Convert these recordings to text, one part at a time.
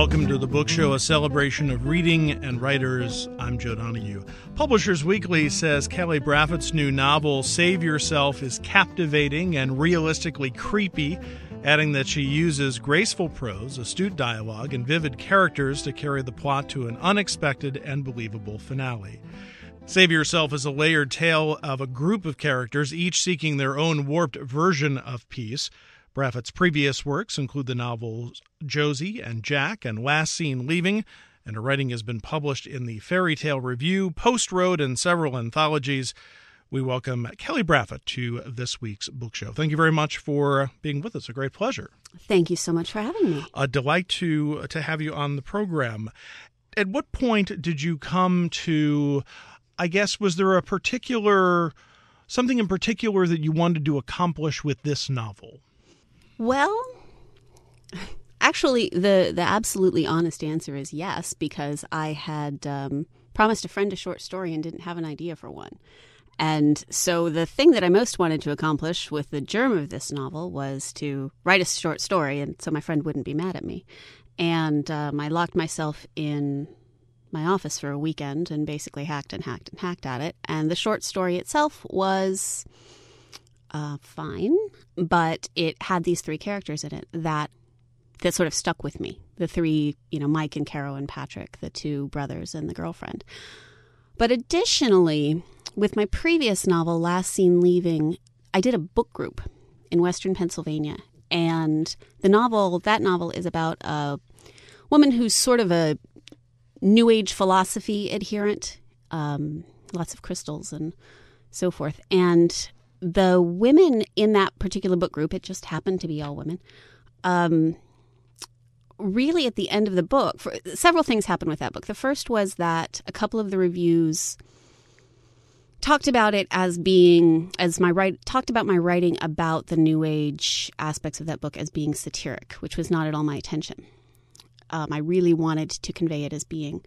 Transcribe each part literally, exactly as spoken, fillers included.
Welcome to the Book Show, a celebration of reading and writers. I'm Joe Donahue. Publishers Weekly says Kelly Braffitt's new novel, Save Yourself, is captivating and realistically creepy, adding that she uses graceful prose, astute dialogue, and vivid characters to carry the plot to an unexpected and believable finale. Save Yourself is a layered tale of a group of characters, each seeking their own warped version of peace. Braffitt's previous works include the novels Josie and Jack and Last Seen Leaving, and her writing has been published in the Fairy Tale Review, Post Road, and several anthologies. We welcome Kelly Braffitt to this week's book show. Thank you very much for being with us. A great pleasure. Thank you so much for having me. A delight to to have you on the program. At what point did you come to, I guess, was there a particular, something in particular that you wanted to accomplish with this novel? Well, actually, the, the absolutely honest answer is yes, because I had um, promised a friend a short story and didn't have an idea for one. And so the thing that I most wanted to accomplish with the germ of this novel was to write a short story, and so my friend wouldn't be mad at me. And um, I locked myself in my office for a weekend and basically hacked and hacked and hacked at it. And the short story itself was uh, fine, but it had these three characters in it that that sort of stuck with me. The three, you know, Mike and Caro and Patrick, the two brothers and the girlfriend. But additionally, with my previous novel, Last Seen Leaving, I did a book group in Western Pennsylvania. And the novel, that novel is about a woman who's sort of a New Age philosophy adherent, um, lots of crystals and so forth. And the women in that particular book group, it just happened to be all women, um, really at the end of the book, for, several things happened with that book. The first was that a couple of the reviews talked about it as being, as my write, talked about my writing about the New Age aspects of that book as being satiric, which was not at all my intention. Um, I really wanted to convey it as being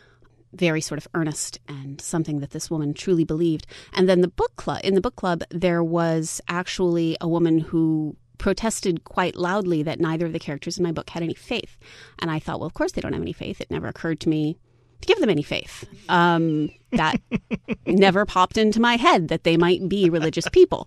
very sort of earnest and something that this woman truly believed. And then the book club, in the book club, there was actually a woman who protested quite loudly that neither of the characters in my book had any faith. And I thought, well, of course they don't have any faith. It never occurred to me to give them any faith. Um, that never popped into my head that they might be religious people.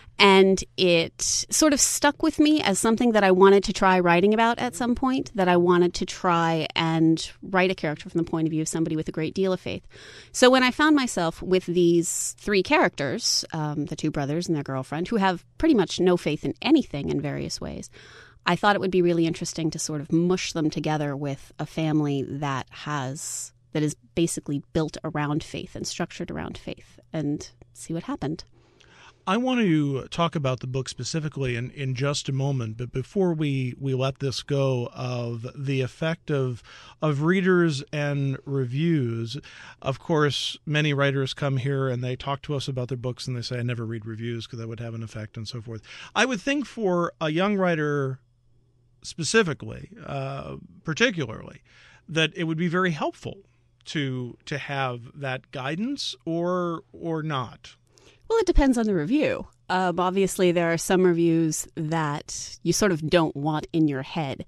And it sort of stuck with me as something that I wanted to try writing about at some point, that I wanted to try and write a character from the point of view of somebody with a great deal of faith. So when I found myself with these three characters, um, the two brothers and their girlfriend, who have pretty much no faith in anything in various ways, I thought it would be really interesting to sort of mush them together with a family that has, that is basically built around faith and structured around faith, and see what happened. I want to talk about the book specifically in, in just a moment, but before we, we let this go, of the effect of of readers and reviews. Of course, many writers come here and they talk to us about their books and they say, I never read reviews because that would have an effect and so forth. I would think for a young writer specifically, uh, particularly, that it would be very helpful to to have that guidance or or not. Well, it depends on the review. Um, obviously, there are some reviews that you sort of don't want in your head.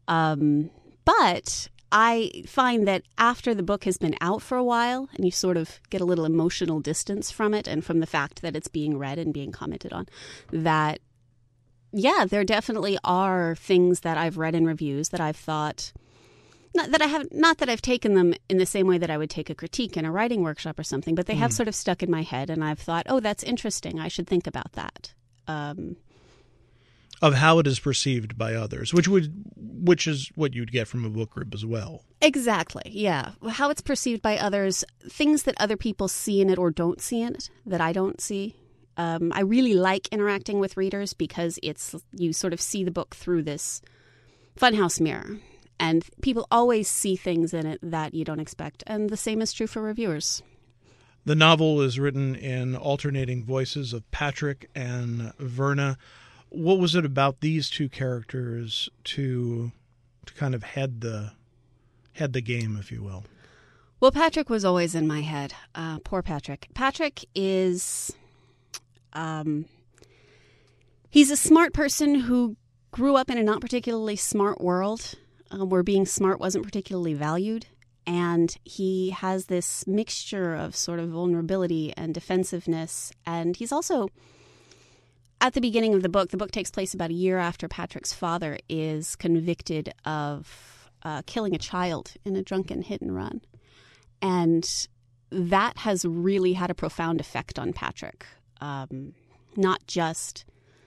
Um, but I find that after the book has been out for a while and you sort of get a little emotional distance from it and from the fact that it's being read and being commented on, that, yeah, there definitely are things that I've read in reviews that I've thought... Not that I have, not that I've taken them in the same way that I would take a critique in a writing workshop or something, but they have mm. sort of stuck in my head, and I've thought, oh, that's interesting. I should think about that. Um, of how it is perceived by others, which would, which is what you'd get from a book group as well. Exactly. Yeah, how it's perceived by others, things that other people see in it or don't see in it that I don't see. Um, I really like interacting with readers because it's you sort of see the book through this funhouse mirror. And people always see things in it that you don't expect. And the same is true for reviewers. The novel is written in alternating voices of Patrick and Verna. What was it about these two characters to to kind of head the head the game, if you will? Well, Patrick was always in my head. Uh, poor Patrick. Patrick is... Um, he's a smart person who grew up in a not particularly smart world. uh, where being smart wasn't particularly valued. And he has this mixture of sort of vulnerability and defensiveness. And he's also, at the beginning of the book, the book takes place about a year after Patrick's father is convicted of uh, killing a child in a drunken hit and run. And that has really had a profound effect on Patrick. Um, not just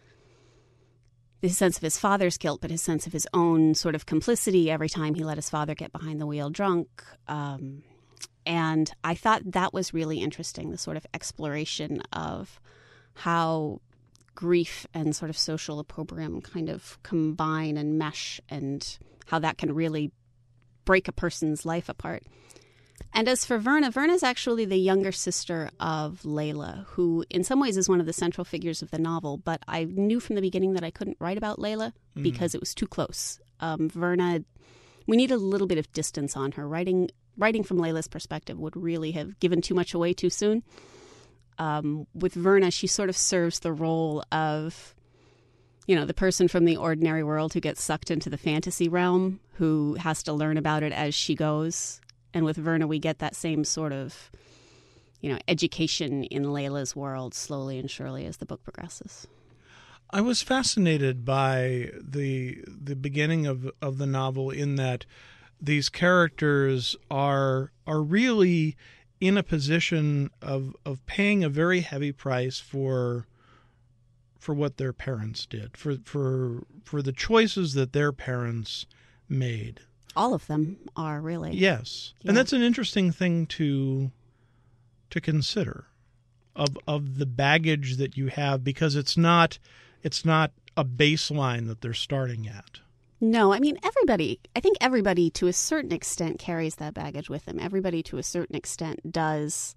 his sense of his father's guilt, but his sense of his own sort of complicity every time he let his father get behind the wheel drunk. Um, and I thought that was really interesting, the sort of exploration of how grief and sort of social opprobrium kind of combine and mesh, and how that can really break a person's life apart. And as for Verna, Verna is actually the younger sister of Layla, who in some ways is one of the central figures of the novel. But I knew from the beginning that I couldn't write about Layla mm-hmm. because it was too close. Um, Verna, we needed a little bit of distance on her. Writing writing from Layla's perspective would really have given too much away too soon. Um, with Verna, she sort of serves the role of, you know, the person from the ordinary world who gets sucked into the fantasy realm, who has to learn about it as she goes. And with Verna, we get that same sort of, you know, education in Layla's world slowly and surely as the book progresses. I was fascinated by the the beginning of of the novel in that these characters are are really in a position of of paying a very heavy price for for what their parents did, for for for the choices that their parents made. All of them are, really. Yes. Yeah. And that's an interesting thing to to consider of of the baggage that you have, because it's not it's not a baseline that they're starting at. No, I mean, everybody, I think everybody to a certain extent carries that baggage with them. Everybody to a certain extent does,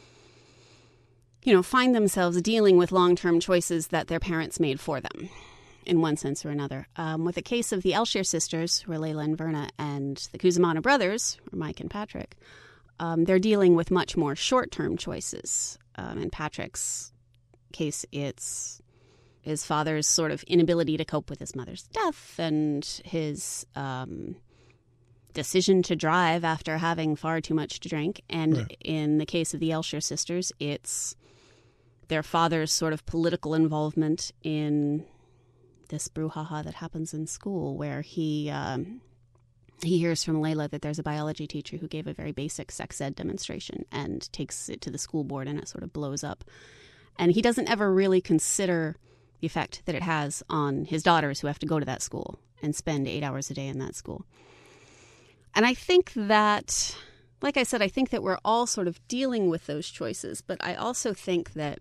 you know, find themselves dealing with long-term choices that their parents made for them, in one sense or another. Um, with the case of the Elshere sisters, who are Layla and Verna, and the Cusimano brothers, or Mike and Patrick, um, they're dealing with much more short-term choices. Um, in Patrick's case, it's his father's sort of inability to cope with his mother's death and his um, decision to drive after having far too much to drink. And right. in the case of the Elshere sisters, it's their father's sort of political involvement in this brouhaha that happens in school, where he um, he hears from Layla that there's a biology teacher who gave a very basic sex ed demonstration and takes it to the school board, and it sort of blows up. And he doesn't ever really consider the effect that it has on his daughters, who have to go to that school and spend eight hours a day in that school. And I think that, like I said, I think that we're all sort of dealing with those choices, but I also think that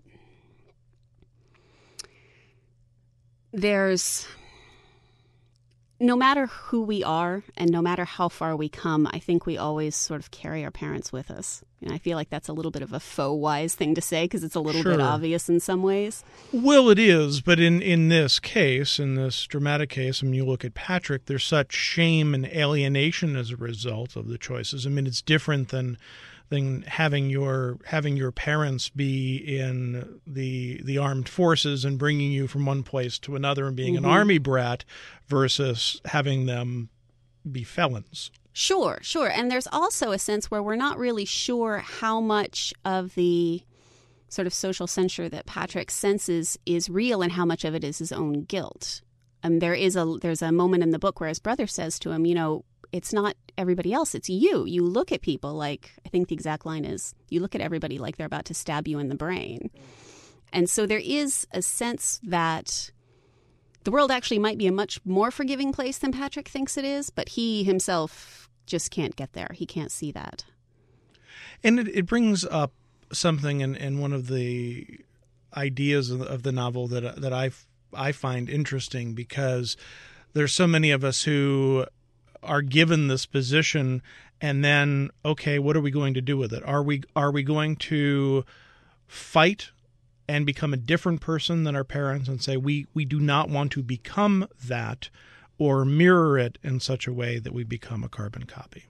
there's, no matter who we are and no matter how far we come, I think we always sort of carry our parents with us. And I feel like that's a little bit of a faux wise thing to say, because it's a little sure. bit obvious in some ways. Well, it is, but in, in this case, in this dramatic case, when you look at Patrick, there's such shame and alienation as a result of the choices. I mean, it's different than than having your having your parents be in the the armed forces and bringing you from one place to another and being mm-hmm. an army brat, versus having them be felons. Sure, sure. And there's also a sense where we're not really sure how much of the sort of social censure that Patrick senses is real and how much of it is his own guilt. And there is a there's a moment in the book where his brother says to him, you know, it's not everybody else, it's you. You look at people like, I think the exact line is, you look at everybody like they're about to stab you in the brain. And so there is a sense that the world actually might be a much more forgiving place than Patrick thinks it is, but he himself just can't get there. He can't see that. And it, it brings up something in, in one of the ideas of the, of the novel that that I, I find interesting, because there's so many of us who are given this position, and then, okay, what are we going to do with it? Are we are we going to fight and become a different person than our parents and say we, we do not want to become that, or mirror it in such a way that we become a carbon copy?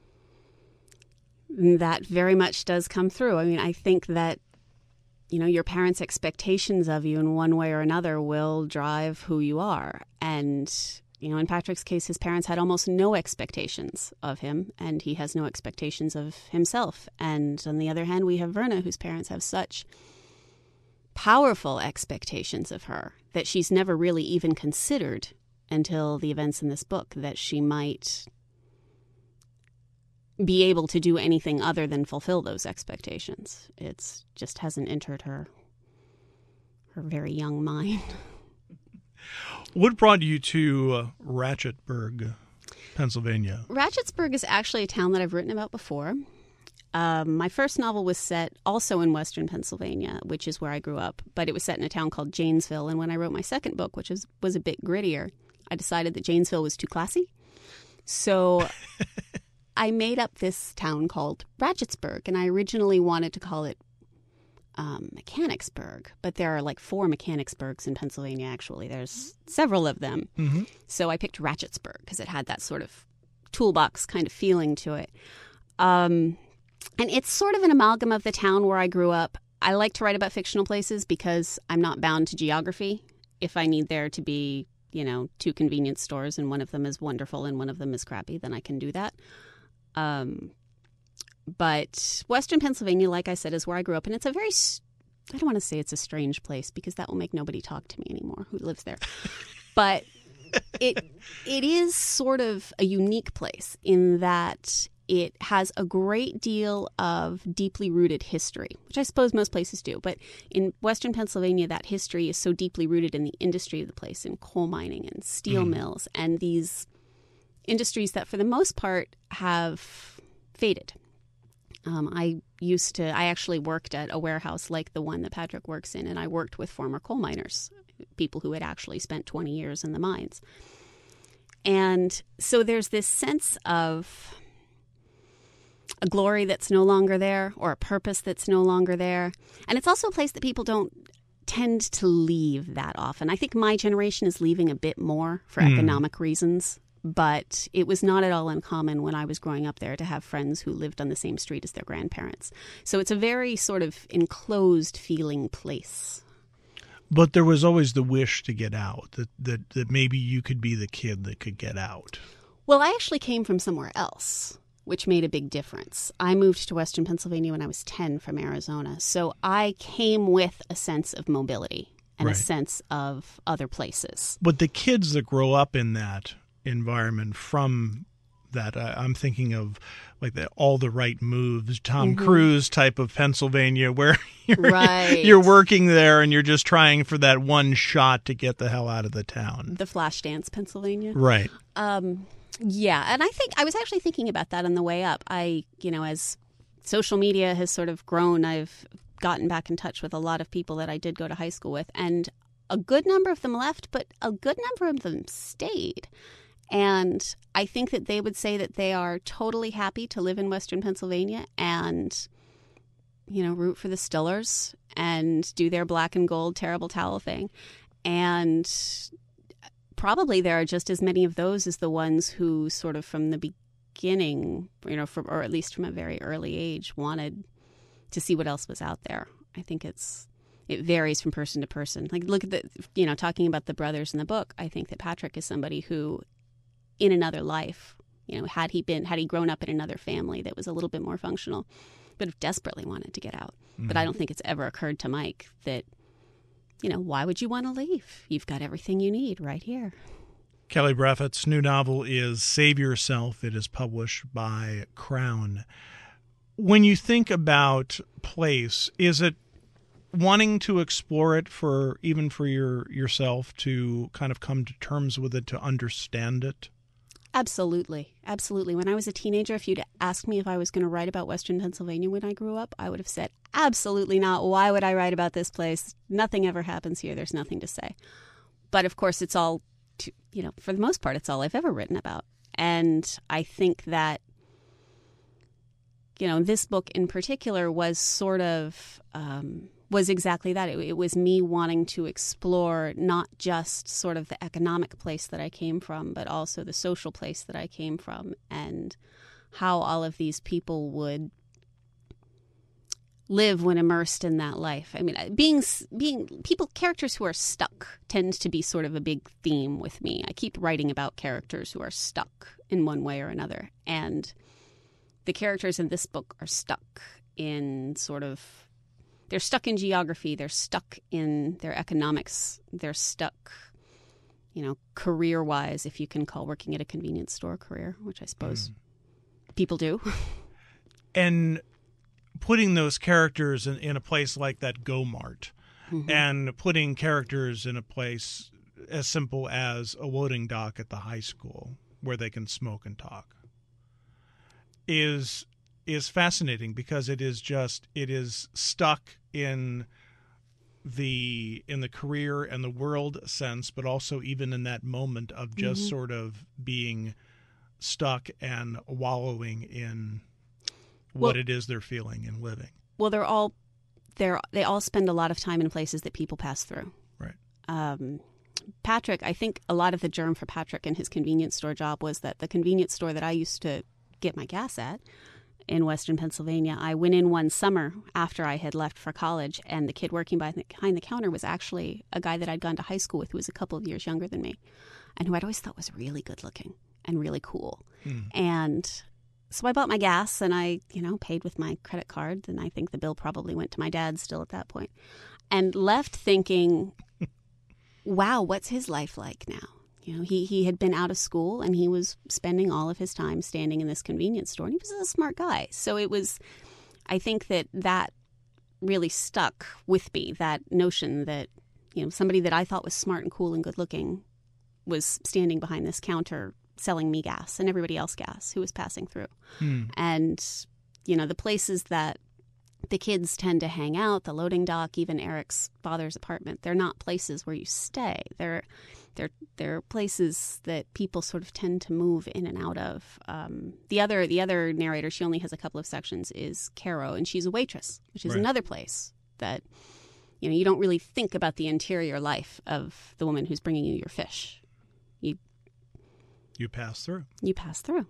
That very much does come through. I mean, I think that, you know, your parents' expectations of you in one way or another will drive who you are. And you know, in Patrick's case, his parents had almost no expectations of him, and he has no expectations of himself. And on the other hand, we have Verna, whose parents have such powerful expectations of her that she's never really even considered until the events in this book that she might be able to do anything other than fulfill those expectations. It's just hasn't entered her her very young mind. What brought you to uh, Ratchetburg, Pennsylvania? Ratchetburg is actually a town that I've written about before. Um, my first novel was set also in western Pennsylvania, which is where I grew up, but it was set in a town called Janesville. And when I wrote my second book, which is, was a bit grittier, I decided that Janesville was too classy. So I made up this town called Ratchetburg, and I originally wanted to call it um, Mechanicsburg, but there are like four Mechanicsburgs in Pennsylvania, actually. There's several of them. Mm-hmm. So I picked Ratchetburg because it had that sort of toolbox kind of feeling to it. Um, and it's sort of an amalgam of the town where I grew up. I like to write about fictional places because I'm not bound to geography. If I need there to be, you know, two convenience stores and one of them is wonderful and one of them is crappy, then I can do that. Um, but Western Pennsylvania, like I said, is where I grew up. And it's a very, I don't want to say it's a strange place because that will make nobody talk to me anymore who lives there. But it it is sort of a unique place in that it has a great deal of deeply rooted history, which I suppose most places do. But in Western Pennsylvania, that history is so deeply rooted in the industry of the place, in coal mining and steel mm. mills, and these industries that for the most part have faded. Um, I used to, I actually worked at a warehouse like the one that Patrick works in, and I worked with former coal miners, people who had actually spent twenty years in the mines. And so there's this sense of a glory that's no longer there, or a purpose that's no longer there. And it's also a place that people don't tend to leave that often. I think my generation is leaving a bit more for mm. economic reasons. But it was not at all uncommon when I was growing up there to have friends who lived on the same street as their grandparents. So it's a very sort of enclosed feeling place. But there was always the wish to get out, that, that, that maybe you could be the kid that could get out. Well, I actually came from somewhere else, which made a big difference. I moved to Western Pennsylvania when I was ten from Arizona. So I came with a sense of mobility and right. a sense of other places. But the kids that grow up in that environment from that, uh, I'm thinking of like the All the Right Moves, Tom mm-hmm. Cruise type of Pennsylvania, where you're, right. you're working there and you're just trying for that one shot to get the hell out of the town. The Flashdance, Pennsylvania. Right. Um, yeah. And I think I was actually thinking about that on the way up. I, you know, as social media has sort of grown, I've gotten back in touch with a lot of people that I did go to high school with, and a good number of them left, but a good number of them stayed. And I think that they would say that they are totally happy to live in Western Pennsylvania and, you know, root for the Stillers and do their black and gold terrible towel thing. And probably there are just as many of those as the ones who sort of from the beginning, you know, from, or at least from a very early age, wanted to see what else was out there. I think it's it varies from person to person. Like, look at the, you know, talking about the brothers in the book, I think that Patrick is somebody who, in another life, you know, had he been, had he grown up in another family that was a little bit more functional, would have desperately wanted to get out. Mm-hmm. But I don't think it's ever occurred to Mike that, you know, why would you want to leave? You've got everything you need right here. Kelly Breafat's new novel is Save Yourself. It is published by Crown. When you think about place, is it wanting to explore it for even for your yourself to kind of come to terms with it, to understand it? Absolutely. Absolutely. When I was a teenager, if you'd asked me if I was going to write about Western Pennsylvania when I grew up, I would have said, absolutely not. Why would I write about this place? Nothing ever happens here. There's nothing to say. But of course, it's all, to, you know, for the most part, it's all I've ever written about. And I think that, you know, this book in particular was sort of, um, was exactly that. It, it was me wanting to explore not just sort of the economic place that I came from, but also the social place that I came from, and how all of these people would live when immersed in that life. I mean, being being people characters who are stuck tends to be sort of a big theme with me. I keep writing about characters who are stuck in one way or another, and the characters in this book are stuck in sort of they're stuck in geography, they're stuck in their economics, they're stuck, you know, career-wise, if you can call working at a convenience store a career, which I suppose mm. people do. And putting those characters in, in a place like that Go Mart, mm-hmm. and putting characters in a place as simple as a loading dock at the high school where they can smoke and talk is is fascinating, because it is just it is stuck in the in the career and the world sense, but also even in that moment of just mm-hmm. sort of being stuck and wallowing in what well, it is they're feeling and living. Well, they're all they're they all spend a lot of time in places that people pass through. Right. Um, Patrick, I think a lot of the germ for Patrick and his convenience store job was that the convenience store that I used to get my gas at in Western Pennsylvania, I went in one summer after I had left for college, and the kid working behind the counter was actually a guy that I'd gone to high school with, who was a couple of years younger than me, and who I'd always thought was really good looking and really cool. Mm. And so I bought my gas, and I, you know, paid with my credit card, and I think the bill probably went to my dad still at that point, and left thinking, wow, what's his life like now? You know, he, he had been out of school, and he was spending all of his time standing in this convenience store, and he was a smart guy. So it was, I think that that really stuck with me, that notion that, you know, somebody that I thought was smart and cool and good looking was standing behind this counter selling me gas and everybody else gas who was passing through. Hmm. And, you know, the places that the kids tend to hang out, the loading dock, even Eric's father's apartment, they're not places where you stay. They're they're they're places that people sort of tend to move in and out of. Um, the other the other narrator, she only has a couple of sections, is Caro, and she's a waitress, which is right. another place that, you know, you don't really think about the interior life of the woman who's bringing you your fish. You you pass through. You pass through.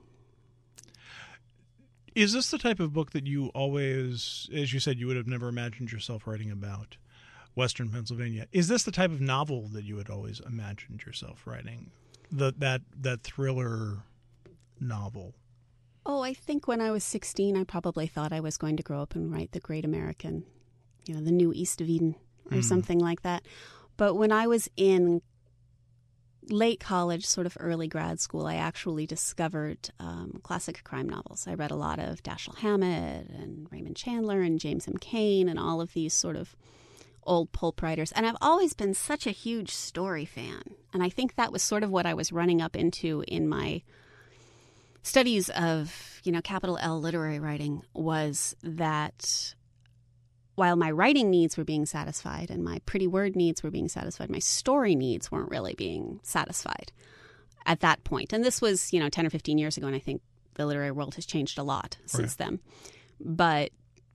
Is this the type of book that you always, as you said, you would have never imagined yourself writing about Western Pennsylvania? Is this the type of novel that you had always imagined yourself writing? The, that that thriller novel? Oh, I think when I was sixteen, I probably thought I was going to grow up and write the Great American, you know, the New East of Eden or mm. something like that. But when I was in late college, sort of early grad school, I actually discovered um, classic crime novels. I read a lot of Dashiell Hammett and Raymond Chandler and James M. Cain and all of these sort of old pulp writers. And I've always been such a huge story fan. And I think that was sort of what I was running up into in my studies of, you know, capital L literary writing, was that while my writing needs were being satisfied and my pretty word needs were being satisfied, my story needs weren't really being satisfied at that point. And this was, you know, ten or fifteen years ago, and I think the literary world has changed a lot since right. then. But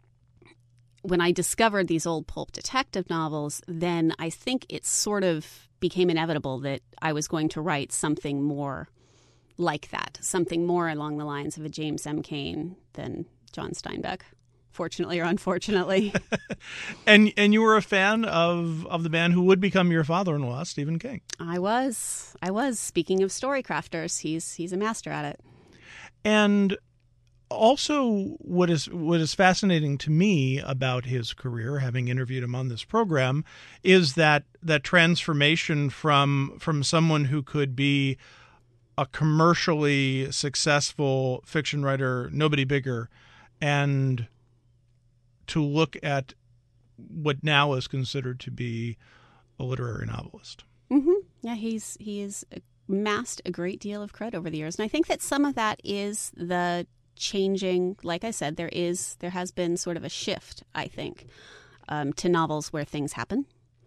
when I discovered these old pulp detective novels, then I think it sort of became inevitable that I was going to write something more like that, something more along the lines of a James M. Cain than John Steinbeck. Fortunately or unfortunately. and and you were a fan of, of the man who would become your father-in-law, Stephen King. I was. I was. Speaking of story crafters, he's he's a master at it. And also what is what is fascinating to me about his career, having interviewed him on this program, is that that transformation from from someone who could be a commercially successful fiction writer, nobody bigger, and to look at what now is considered to be a literary novelist. Mm-hmm. Yeah, he's he has amassed a great deal of cred over the years, and I think that some of that is the changing. Like I said, there is there has been sort of a shift, I think, um, to novels where things happen.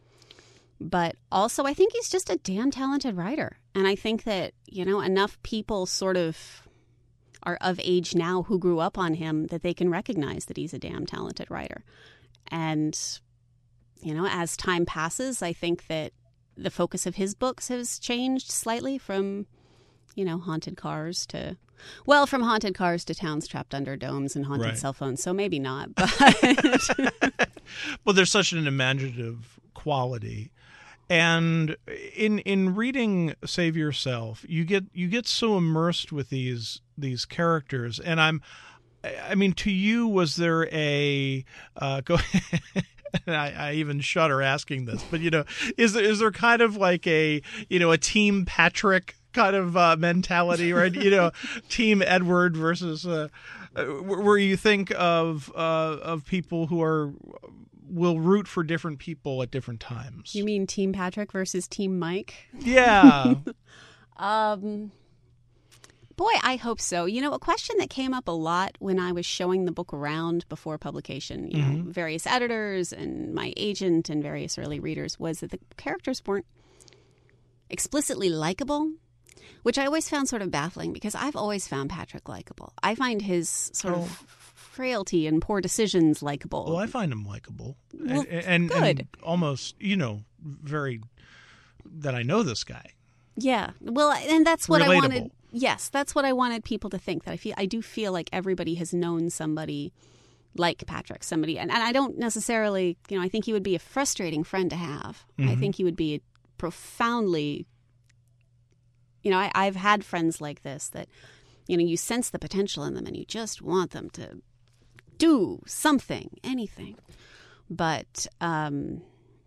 But also, I think he's just a damn talented writer, and I think that, you know, enough people sort of are of age now who grew up on him that they can recognize that he's a damn talented writer. And, you know, as time passes, I think that the focus of his books has changed slightly from you know, haunted cars to, well, from haunted cars to towns trapped under domes and haunted Right. cell phones. So maybe not, but Well, there's such an imaginative quality. And in in reading Save Yourself, you get you get so immersed with these these characters. And I'm, I mean, to you, was there a uh, go? I, I even shudder asking this, but you know, is there, is there kind of like a you know a Team Patrick kind of uh, mentality, right? You know, Team Edward versus uh, where you think of uh, of people who are. Will root for different people at different times. You mean Team Patrick versus Team Mike? Yeah. um, boy, I hope so. You know, a question that came up a lot when I was showing the book around before publication, you Mm-hmm. know, various editors and my agent and various early readers, was that the characters weren't explicitly likable, which I always found sort of baffling because I've always found Patrick likable. I find his sort Oh. of frailty and poor decisions likable. Well, I find him likable. Well, and, and, good. and almost, you know, very, that I know this guy. Yeah. Well, and that's what I Relatable. wanted. Yes, that's what I wanted people to think. That I feel I do feel like everybody has known somebody like Patrick, somebody, and, and I don't necessarily, you know, I think he would be a frustrating friend to have. I Mhm. think he would be profoundly, you know, I, I've had friends like this that, you know, you sense the potential in them and you just want them to do something, anything. But, um,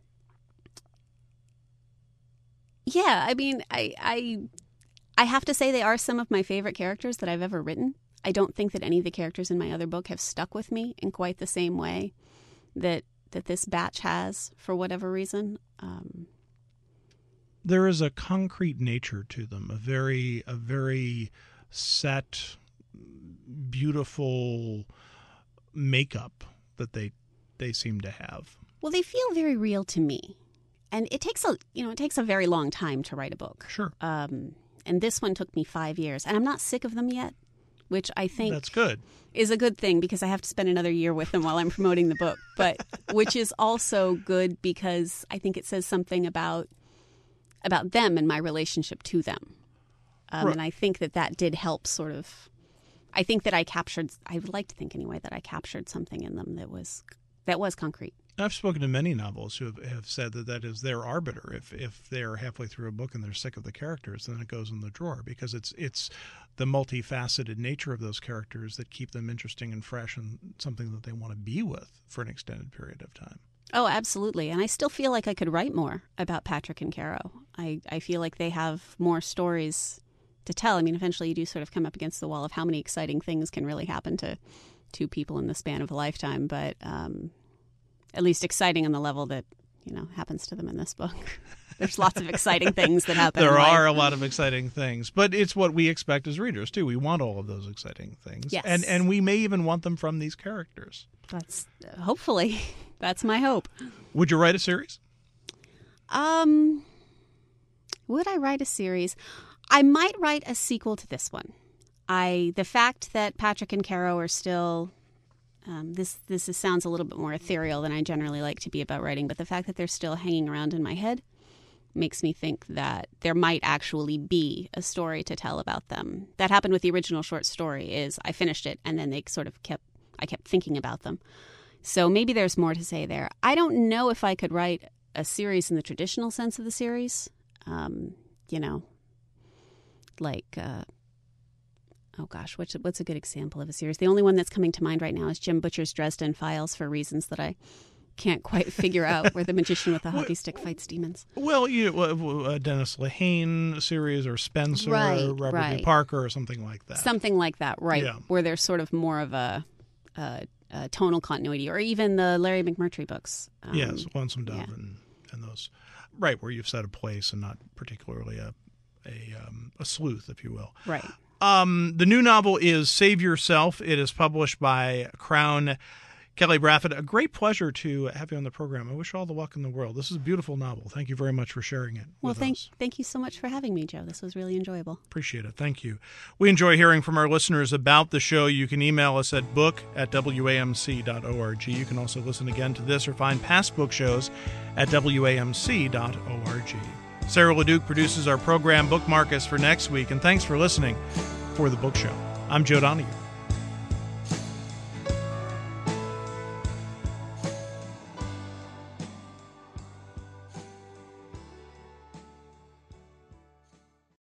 yeah, I mean, I, I, I have to say they are some of my favorite characters that I've ever written. I don't think that any of the characters in my other book have stuck with me in quite the same way that that this batch has, for whatever reason. Um, There is a concrete nature to them, a very, a very set, beautiful makeup that they they seem to have. well, they feel very real to me, and it takes a you know it takes a very long time to write a book. Sure. Um, and this one took me five years, and I'm not sick of them yet, which I think That's good. is a good thing because I have to spend another year with them while I'm promoting the book, but which is also good because I think it says something about about them and my relationship to them. Um, Right. And I think that that did help sort of, I think that I captured, I would like to think anyway, that I captured something in them that was that was concrete. I've spoken to many novelists who have, have said that that is their arbiter. If if they're halfway through a book and they're sick of the characters, then it goes in the drawer because it's it's the multifaceted nature of those characters that keep them interesting and fresh and something that they want to be with for an extended period of time. Oh, absolutely. And I still feel like I could write more about Patrick and Caro. I, I feel like they have more stories to tell. I mean, eventually you do sort of come up against the wall of how many exciting things can really happen to two people in the span of a lifetime, but um, at least exciting on the level that, you know, happens to them in this book. There's lots of exciting things that happen. There in are life. a lot of exciting things, but it's what we expect as readers, too. We want all of those exciting things. Yes. And, and we may even want them from these characters. That's uh, hopefully that's my hope. Would you write a series? Um, would I write a series? I might write a sequel to this one. I the fact that Patrick and Caro are still um, this this is, sounds a little bit more ethereal than I generally like to be about writing, but the fact that they're still hanging around in my head makes me think that there might actually be a story to tell about them. That happened with the original short story. Is I finished it and then they sort of kept I kept thinking about them. So maybe there's more to say there. I don't know if I could write a series in the traditional sense of the series. Um, you know, like, uh, oh gosh, what's, what's a good example of a series? The only one that's coming to mind right now is Jim Butcher's Dresden Files for reasons that I can't quite figure out, where the magician with the hockey stick fights demons. Well, you know, a Dennis Lehane series or Spencer, Right, Robert right. B. Parker or something like that. Something like that, right, Yeah. where there's sort of more of a, a, a tonal continuity, or even the Larry McMurtry books. Um, Yes, Lonesome Dove yeah. and, and those. Right, where you've set a place and not particularly a a, um, a sleuth, if you will. Right. Um, the new novel is Save Yourself. It is published by Crown. Kelly Braffett, a great pleasure to have you on the program. I wish you all the luck in the world. This is a beautiful novel. Thank you very much for sharing it Well, with thank us. thank you so much for having me, Joe. This was really enjoyable. Appreciate it. Thank you. We enjoy hearing from our listeners about the show. You can email us at book at W A M C dot org. You can also listen again to this or find past book shows at W A M C dot org. Sarah LeDuc produces our program. Bookmark us for next week. And thanks for listening for The Book Show. I'm Joe Donahue.